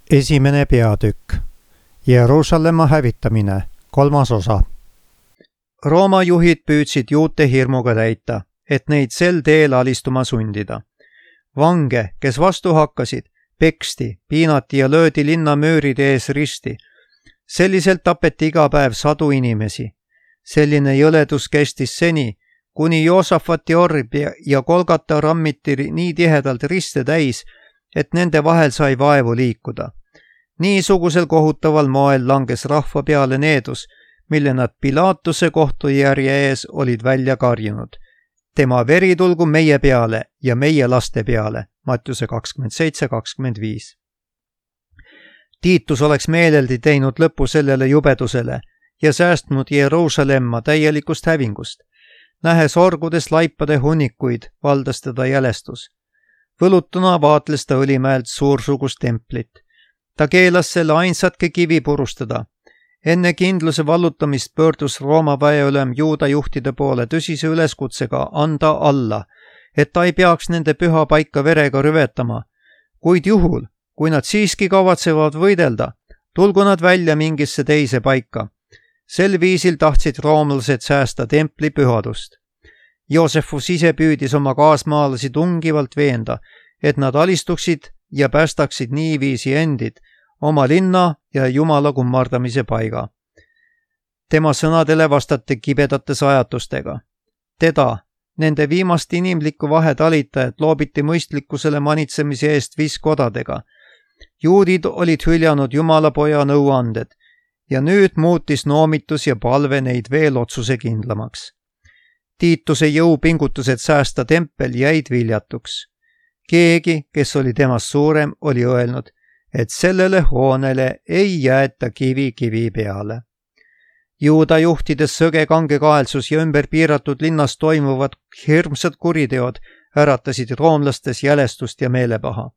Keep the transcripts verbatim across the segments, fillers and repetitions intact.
Esimene peatükk. Jeruusalemma hävitamine. Kolmas osa. Rooma juhid püüdsid juute hirmuga täita, et neid sel teel alistuma sundida. Vange, kes vastu hakkasid, peksti, piinati ja löödi linna mööride ees risti. Selliselt tapeti iga päev sadu inimesi. Selline jõledus kestis seni, kuni Joosafati orb ja Golgata rammiti nii tihedalt riste täis, et nende vahel sai vaevu liikuda. Niisugusel kohutaval moel langes rahva peale needus, mille nad Pilaatuse kohtujärje ees olid välja karjunud. Tema veri tulgu meie peale ja meie laste peale. Mattiuse kakskümmend seitse kakskümmend viis. Tiitus oleks meeleldi teinud lõpu sellele jubedusele ja säästnud Jeruusalemma täielikust hävingust. Nähes orgudes laipade hunnikuid, valdas teda jälestus. Võlutuna vaatles ta Õlimäelt suursugust templit. Ta keelas selle ainsatki kivi purustada. Enne kindluse vallutamist pöördus Rooma väeülem juuda juhtide poole tõsise üleskutsega anda alla, et ta ei peaks nende püha paika verega rüvetama. Kuid juhul, kui nad siiski kavatsevad võidelda, tulgu nad välja mingisse teise paika. Sel viisil tahtsid roomlased säästa templi pühadust. Joosefus ise püüdis oma kaasmaalasi tungivalt veenda, et nad alistuksid ja päästaksid niiviisi endid, oma linna ja Jumala kummardamise paiga. Tema sõnadele vastati kibedate sajatustega. Teda, nende viimast inimlikku vahetalitajat, loobiti mõistlikkusele manitsemise eest viskodadega. Juudid olid hüljanud Jumala poja nõuanded ja nüüd muutis noomitus ja palve neid veel otsusekindlamaks. Tiituse jõupingutused säästa tempel jäid viljatuks. Keegi, kes oli temast suurem, oli öelnud, et sellele hoonele ei jäeta kivi kivi peale. Juuda juhtides sõge kangekaelsus ja ümber piiratud linnas toimuvad hirmsad kuriteod äratasid roomlastes jälestust ja meelepaha.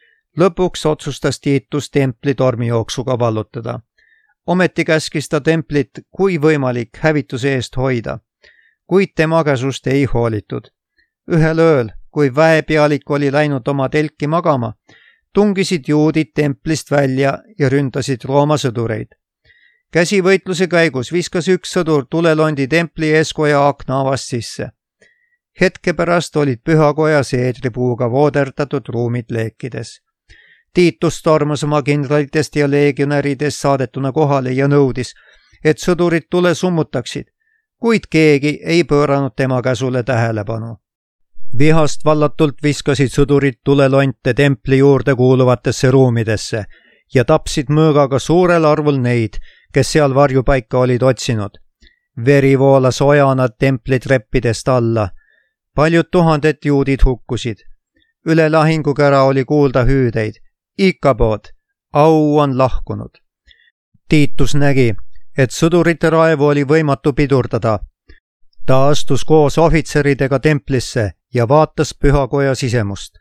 Lõpuks otsustas Tiitus templi tormijooksuga vallutada. Ometi käskis ta templit kui võimalik hävituse eest hoida, kuid tema käsust ei hoolitud. Ühel ööl, kui väepealik oli läinud oma telki magama, tungisid juudid templist välja ja ründasid Rooma sõdureid. Käsivõitluse käigus viskas üks sõdur tulelondi templi eeskoja akna avast sisse. Hetke pärast olid pühakoja seedripuuga vooderdatud ruumid leekides. Tiitus tormas oma kindralitest ja leegionäridest saadetuna kohale ja nõudis, et sõdurid tule summutaksid, kuid keegi ei pööranud tema käsule tähelepanu. Vihast vallatult viskasid sõdurid tulelonte templi juurde kuuluvatesse ruumidesse ja tapsid mõõgaga suurel arvul neid, kes seal varjupaika olid otsinud. Veri voolas ojana templi treppidest alla. Paljud tuhanded juudid hukkusid. Üle lahingukära oli kuulda hüüdeid. Ikabood, au on lahkunud. Tiitus nägi, et sõdurite raevu oli võimatu pidurdada. Ta astus koos ohvitseridega templisse ja vaatas pühakoja sisemust.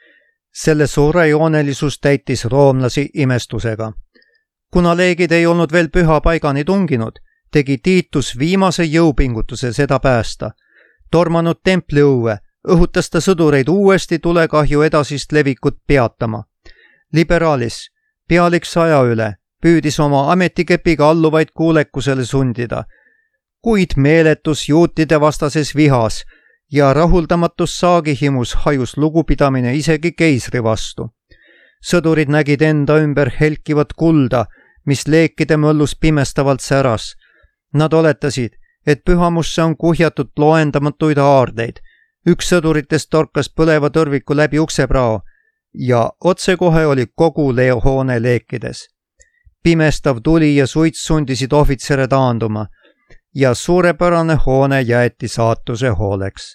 Selle suure joonelisus täitis roomlasi imestusega. Kuna leegid ei olnud veel püha paigani tunginud, tegi Tiitus viimase jõupingutuse seda päästa. Tormanud templi õue, õhutas ta sõdureid uuesti tulekahju edasist levikut peatama. Liberaalis, pealik saja üle, püüdis oma ametikepiga alluvaid kuulekusele sundida, kuid meeletus juutide vastases vihas ja rahuldamatus saagihimus hajus lugupidamine isegi keisri vastu. Sõdurid nägid enda ümber helkivat kulda, mis leekide mõllus pimestavalt säras. Nad oletasid, et pühamusse on kuhjatud loendamatuid haardeid. Üks sõduritest torkas põleva tõrviku läbi ukseprao ja otsekohe oli kogu leohoone leekides. Pimestav tuli ja suits sundisid ohvitsere taanduma ja suurepärane hoone jäeti saatuse hooleks.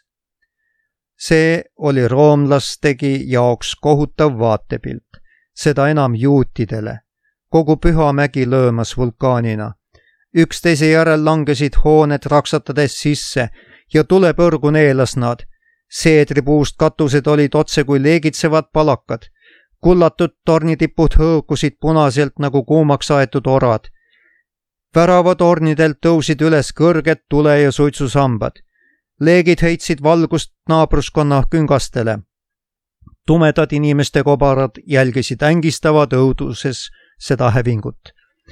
See oli roomlastegi jaoks kohutav vaatepilt, seda enam juutidele, kogu püha mägi löömas vulkaanina. Üksteise järel langesid hooned raksatades sisse ja tulepõrgu neelas nad. Seedripuust katused olid otse kui leegitsevad palakad. Kullatud tornitipud hõõkusid punaselt nagu kuumaks aetud orad. Värava tornidelt tõusid üles kõrged tule- ja suitsusambad. Leegid heitsid valgust naabruskonna küngastele. tumedad inimeste kobarad jälgisid ängistavad õuduses seda hävingut.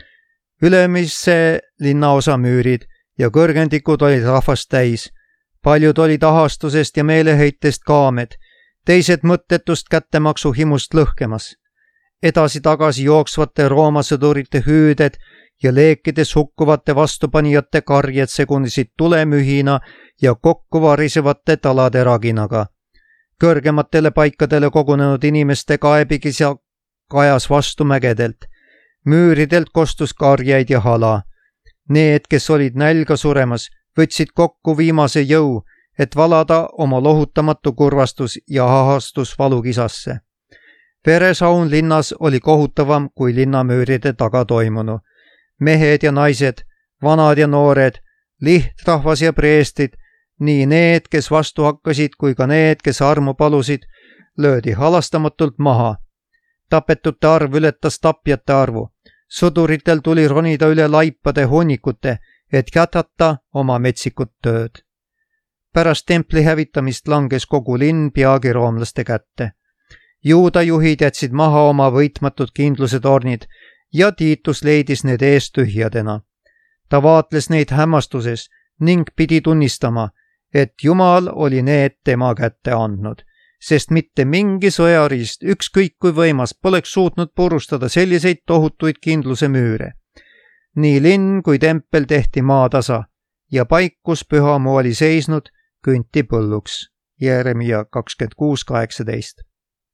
Ülemise linnaosa müürid ja kõrgendikud olid rahvast täis. Paljud olid ahastusest ja meeleheitest kaamed, teised mõttetust kättemaksu himust lõhkemas. Edasi-tagasi jooksvate Rooma sõdurite hüüded ja leekides hukkuvate vastupanijate karjed segunesid tulemühina ja kokku varisevate talade raginaga. Kõrgematele paikadele kogunenud inimeste kaebigis ja kajas vastu mägedelt. Müüridelt kostus karjaid ja hala. Need, kes olid nälga suremas, võtsid kokku viimase jõu, et valada oma lohutamatu kurvastus ja ahastus valukisasse. Veresaun linnas oli kohutavam kui linnamüüride taga toimunu. Mehed ja naised, vanad ja noored, lihtrahvas ja preestrid, nii need, kes vastu hakkasid, kui ka need, kes armu palusid, löödi halastamatult maha. Tapetute arv ületas tapjate arvu. Sõduritel tuli ronida üle laipade hunnikute, et jätkata oma metsikut tööd. Pärast templi hävitamist langes kogu linn peagi roomlaste kätte. Juuda juhid jätsid maha oma võitmatud kindluse tornid ja Tiitus leidis need eest tühjadena. Ta vaatles neid hämmastuses ning pidi tunnistama, et Jumal oli need tema kätte andnud, sest mitte mingi sõjariist, ükskõik kui võimas, poleks suutnud purustada selliseid tohutuid kindluse müüre. Nii linn kui tempel tehti maatasa ja paik, kus pühamu oli seisnud, künti põlluks. Jeremia kakskümmend kuus kaheksateist.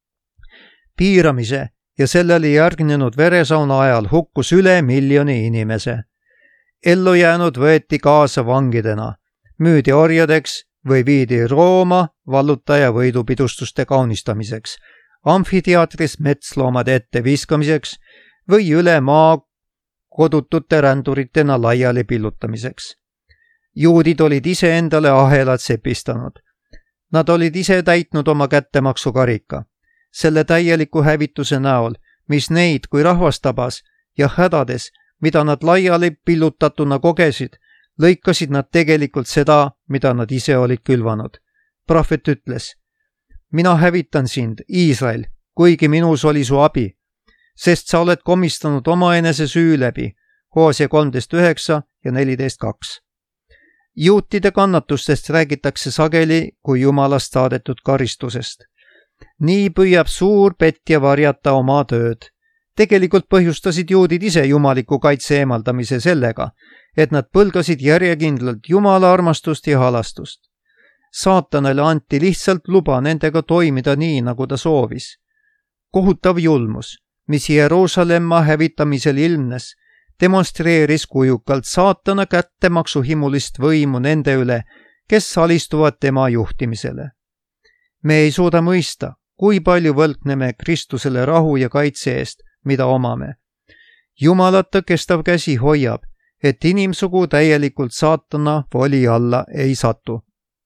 Piiramise ja sellele järgnenud veresauna ajal hukkus üle miljoni inimese. Ellu jäänud võeti kaasa vangidena, müüdi orjadeks või viidi Rooma vallutaja võidupidustuste kaunistamiseks, amfiteatris metsloomade ette viskamiseks või üle maa kodutute ränduritena laiali pillutamiseks. Juudid olid ise endale ahelad sepistanud. Nad olid ise täitnud oma kättemaksukarika. Selle täieliku hävituse näol, mis neid kui rahvast tabas ja hädades, mida nad laiali pillutatuna kogesid, lõikasid nad tegelikult seda, mida nad ise olid külvanud. Prohvet ütles, mina hävitan sind, Iisrael, kuigi minus oli su abi, sest sa oled komistanud omaenese süü läbi, Hoosia kolmteist üheksa ja neliteist kaks. Juutide kannatustest räägitakse sageli kui Jumalast saadetud karistusest. Nii püüab suur petja varjata oma tööd. Tegelikult põhjustasid juudid ise jumaliku kaitse eemaldamise sellega, et nad põlgasid järjekindlalt Jumala armastust ja halastust. Saatanale anti lihtsalt luba nendega toimida nii, nagu ta soovis. Kohutav julmus, mis Jeruusalemma hävitamisel ilmnes, demonstreeris kujukalt saatana kättemaksuhimulist võimu nende üle, kes alistuvad tema juhtimisele. Me ei suuda mõista, kui palju võlgneme Kristusele rahu ja kaitse eest, mida omame. Jumalata kestav käsi hoiab, et inimsugu täielikult saatana voli alla ei satu.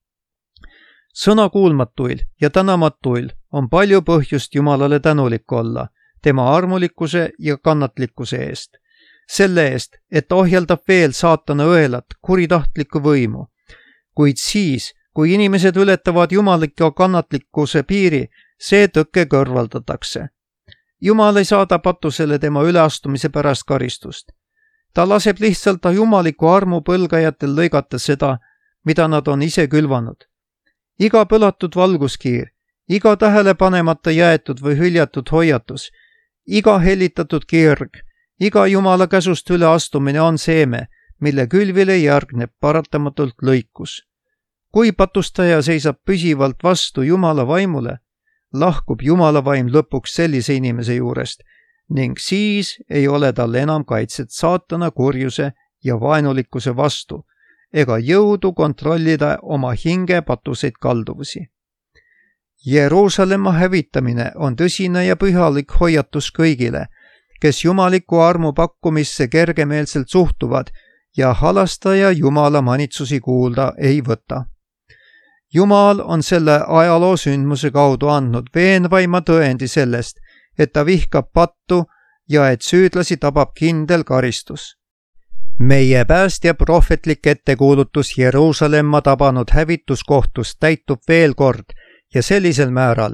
Sõnakuulmatuil ja tänamatuil on palju põhjust Jumalale tänulik olla, tema armulikkuse ja kannatlikkuse eest. Selle eest, et ohjeldab veel saatana õelat, kuritahtlikku võimu. Kuid siis, kui inimesed ületavad jumaliku kannatlikkuse piiri, see tõkke kõrvaldatakse. Jumal ei saada patusele tema üleastumise pärast karistust. Ta laseb lihtsalt jumaliku armu põlgajatel lõigata seda, mida nad on ise külvanud. Iga põlatud valguskiir, iga tähelepanemata jäetud või hüljatud hoiatus, iga hellitatud kirg, iga Jumala käsust üleastumine on seeme, mille külvile järgneb paratamatult lõikus. Kui patustaja seisab püsivalt vastu Jumala vaimule, lahkub Jumala vaim lõpuks sellise inimese juurest ning siis ei ole tal enam kaitset saatana kurjuse ja vaenulikkuse vastu ega jõudu kontrollida oma hinge patuseid kalduvusi. Jeruusalemma hävitamine on tõsine ja pühalik hoiatus kõigile, kes jumaliku armu pakkumisse kergemeelselt suhtuvad ja halastaja Jumala manitsusi kuulda ei võta. Jumal on selle ajaloo sündmuse kaudu andnud veenvaima tõendi sellest, et ta vihkab pattu ja et süüdlasi tabab kindel karistus. Meie päästja prohvetlik ettekuulutus Jeruusalemma tabanud hävituskohtust täitub veel kord ja sellisel määral,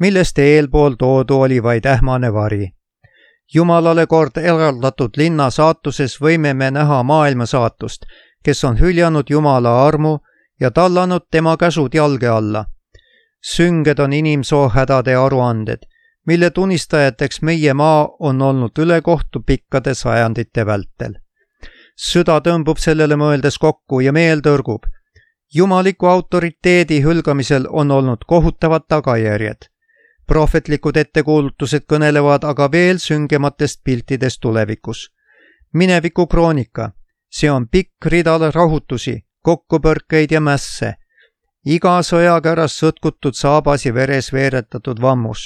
millest eelpool toodu oli vaid ähmane vari. Jumalale kord eraldatud linna saatuses võime me näha maailma saatust, kes on hüljanud Jumala armu ja tallanud tema käsud jalge alla. Sünged on inimsoo hädade aruanded, mille tunnistajateks meie maa on olnud ülekohtu pikkade sajandite vältel. Süda tõmbub sellele mõeldes kokku ja meel tõrgub. Jumaliku autoriteedi hülgamisel on olnud kohutavad tagajärjed. Prohvetlikud ettekuulutused kõnelevad aga veel süngematest piltidest tulevikus. Mineviku kroonika, see on pikk rida rahutusi, kokkupõrkeid ja mässe. Iga sõjakäras sõtkutud saabasi veres veeretatud vammus.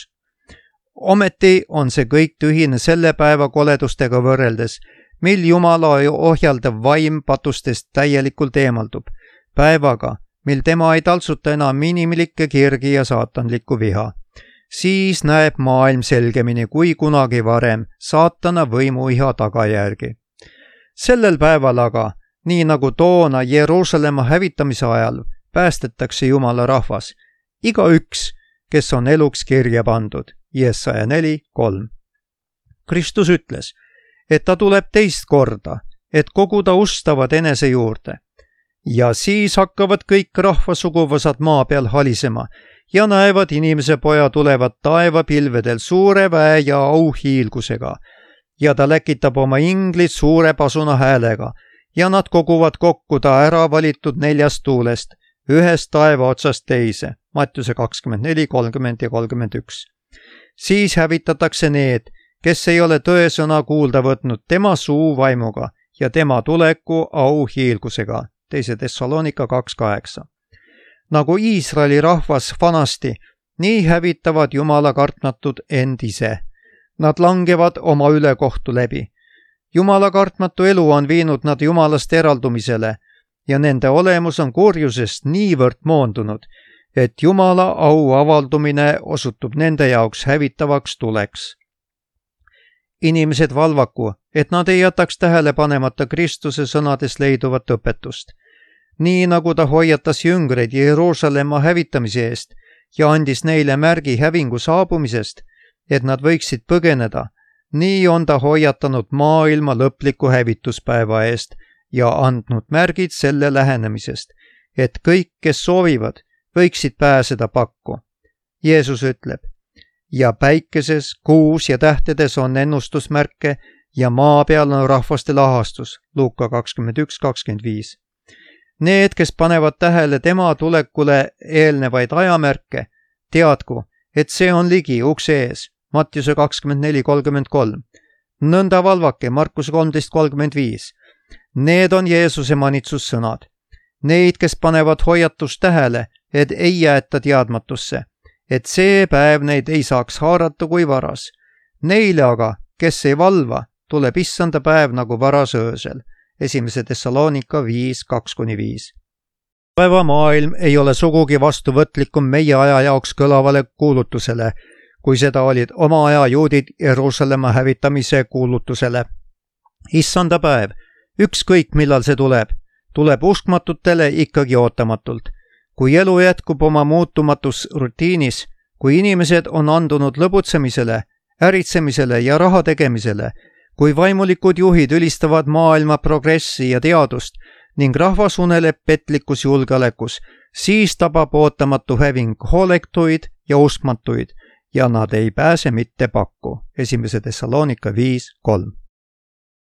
Ometi on see kõik tühine selle päeva koledustega võrreldes, mil Jumala ohjaldav vaim patustest täielikult eemaldub, päevaga, mil tema ei taltsuta enam inimlikke kirgi ja saatanlikku viha. Siis näeb maailm selgemini kui kunagi varem saatana võimuiha tagajärgi. Sellel päeval aga, nii nagu toona Jeruusalemma hävitamise ajal, päästetakse Jumala rahvas, igaüks, kes on eluks kirja pandud. Jesaja neli kolm. Kristus ütles, et ta tuleb teist korda, et koguda ustavad enese juurde. Ja siis hakkavad kõik rahvasuguvõsad maa peal halisema ja näevad inimese poja tulevat taevapilvedel suure väe ja auhiilgusega. Ja ta läkitab oma inglid suure pasuna häälega ja nad koguvad kokku ta ära valitud neljast tuulest, ühest taeva otsast teise. Mattiuse kakskümmend neli, kolmkümmend ja kolmkümmend üks. Siis hävitatakse need, kes ei ole tõesõna kuulda võtnud tema suu vaimuga ja tema tuleku auhiilgusega. Teise Thessalonika kaks kaheksa. Nagu Iisraeli rahvas vanasti, nii hävitavad Jumala kartmatud end ise. Nad langevad oma ülekohtu läbi. Jumala kartmatu elu on viinud nad Jumalast eraldumisele ja nende olemus on kurjusest niivõrd moondunud, et Jumala au avaldumine osutub nende jaoks hävitavaks tuleks. Inimesed valvaku, et nad ei jätaks tähele panemata Kristuse sõnades leiduvat õpetust. Nii nagu ta hoiatas jüngreid Jeruusalemma hävitamise eest ja andis neile märgi hävingu saabumisest, et nad võiksid põgeneda, nii on ta hoiatanud maailma lõpliku hävituspäeva eest ja andnud märgid selle lähenemisest, et kõik, kes soovivad, võiksid pääseda pakku. Jeesus ütleb, ja päikeses, kuus ja tähtedes on ennustusmärke ja maa peal on rahvaste lahastus. Luuka kakskümmend üks kakskümmend viis. Need, kes panevad tähele tema tulekule eelnevaid ajamärke, teadku, et see on ligi ukse ees. Mattiuse kakskümmend neli kolmkümmend kolm. Nõnda valvake, Markuse kolmteist kolmkümmend viis. Need on Jeesuse manitsussõnad. Neid, kes panevad hoiatust tähele, et ei jäeta teadmatusse, et see päev neid ei saaks haarata kui varas. Neile aga, kes ei valva, tuleb issanda päev nagu varas öösel. Esimese Thessalonika viis kaks kuni viis. Päeva maailm ei ole sugugi vastuvõtlikum meie aja jaoks kõlavale kuulutusele, kui seda olid oma aja juudid Jeruusalemma hävitamise kuulutusele. Issanda päev, ükskõik millal see tuleb, tuleb uskmatutele ikkagi ootamatult. Kui elu jätkub oma muutumatus rutiinis, kui inimesed on andunud lõbutsemisele, äritsemisele ja raha tegemisele, kui vaimulikud juhid ülistavad maailma progressi ja teadust ning rahvas uneleb petlikus julgeolekus, siis tabab ootamatu häving hooletuid ja uskmatuid ja nad ei pääse mitte pakku. Esimese Thessalonika viis kolm.